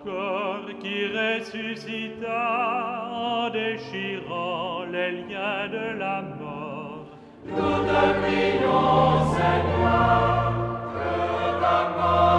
corps qui ressuscita en déchirant les liens de la mort. Nous te prions, Seigneur, que ta mort